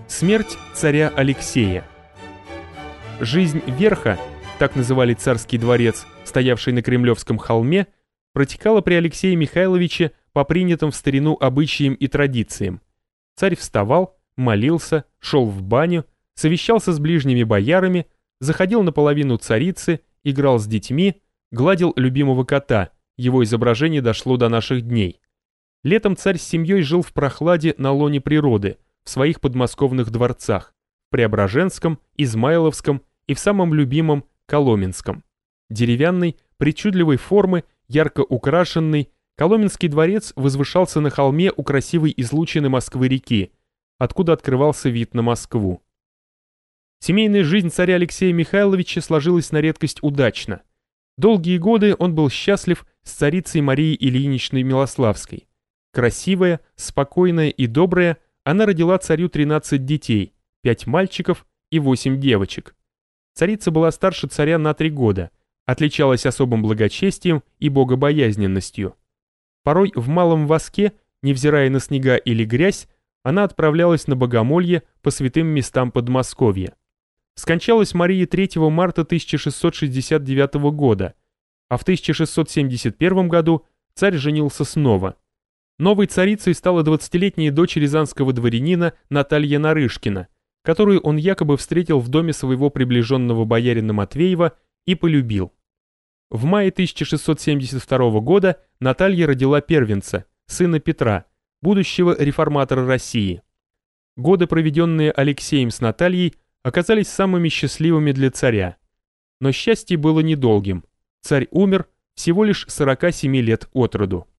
Смерть царя Алексея. Жизнь верха, так называли царский дворец, стоявший на Кремлевском холме, протекала при Алексее Михайловиче по принятым в старину обычаям и традициям. Царь вставал, молился, шел в баню, совещался с ближними боярами, заходил на половину царицы, играл с детьми, гладил любимого кота, его изображение дошло до наших дней. Летом царь с семьей жил в прохладе на лоне природы, в своих подмосковных дворцах, в Преображенском, Измайловском и в самом любимом Коломенском. Деревянный, причудливой формы, ярко украшенный, Коломенский дворец возвышался на холме у красивой излучины Москвы-реки, откуда открывался вид на Москву. Семейная жизнь царя Алексея Михайловича сложилась на редкость удачно. Долгие годы он был счастлив с царицей Марией Ильиничной Милославской. Красивая, спокойная и добрая, она родила царю 13 детей, 5 мальчиков и 8 девочек. Царица была старше царя на 3 года, отличалась особым благочестием и богобоязненностью. Порой в малом воске, невзирая на снега или грязь, она отправлялась на богомолье по святым местам Подмосковья. Скончалась Мария 3 марта 1669 года, а в 1671 году царь женился снова. Новой царицей стала 20-летняя дочь рязанского дворянина Наталья Нарышкина, которую он якобы встретил в доме своего приближенного боярина Матвеева и полюбил. В мае 1672 года Наталья родила первенца, сына Петра, будущего реформатора России. Годы, проведенные Алексеем с Натальей, оказались самыми счастливыми для царя. Но счастье было недолгим. Царь умер всего лишь 47 лет от роду.